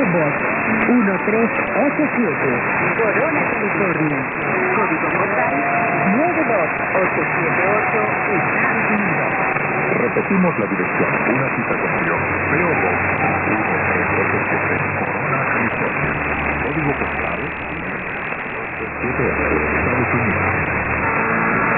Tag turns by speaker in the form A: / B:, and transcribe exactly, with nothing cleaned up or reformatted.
A: Box uno tres ocho siete, Corona, California. Código postal nueve dos ocho siete ocho, Estados Unidos.
B: Repetimos la dirección. Una cita con Dios. P O Box uno tres ocho siete, Corona, California. Código postal nueve dos ocho siete ocho, Estados Unidos.